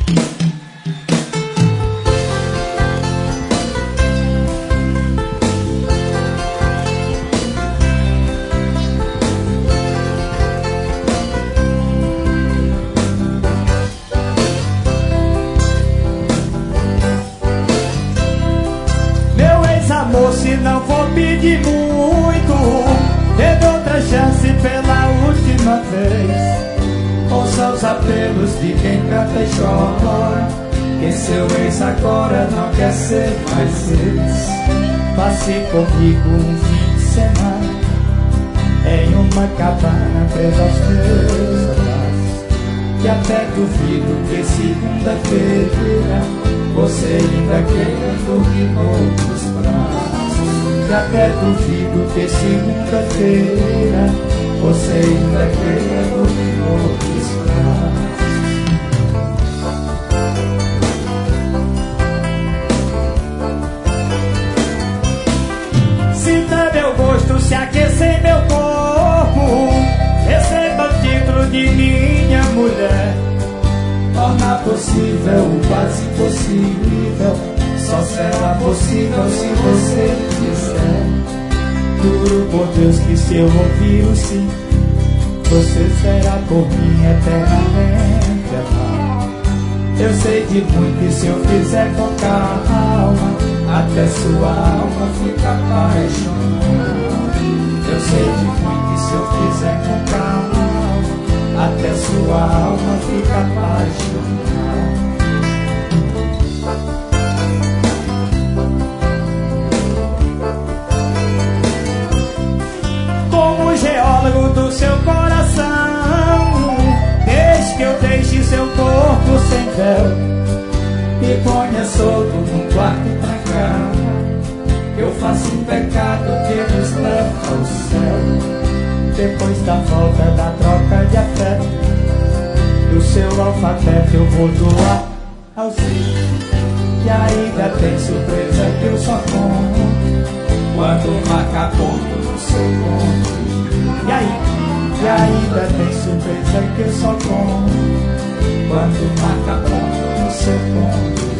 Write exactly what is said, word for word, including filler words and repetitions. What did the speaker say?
Amor, se não for pedir muito, dê outra chance pela última vez. Ouça os apelos de quem canta e chora, que seu ex agora não quer ser mais ex. Passe comigo um fim de semana em uma cabana presa aos meus braços, que até duvido que segunda-feira você ainda queira dormir nos braços. Que até duvido que segunda-feira você ainda queira dormir nos braços. Sinta meu gosto se aquecer meu corpo, receba o título de minha mulher. Torna possível o quase impossível, só será possível se você quiser. Juro por Deus que se eu ouvir o sim, você será por mim eternamente amado. Eu sei de muito e se eu fizer com calma, até sua alma fica apaixonada. Eu sei de muito e se eu fizer com calma, até sua alma fica apaixonada. Como geólogo do seu coração, desde que eu deixe seu corpo sem véu e ponha solto num quarto trancado, eu faço um pecado que nos leva ao céu. Depois da volta da troca de afeto, do seu alfabeto eu vou doar ao seu. E ainda tem surpresa que eu só conto quando marca ponto no seu ponto. E aí, e ainda tem surpresa que eu só conto quando marca ponto no seu ponto.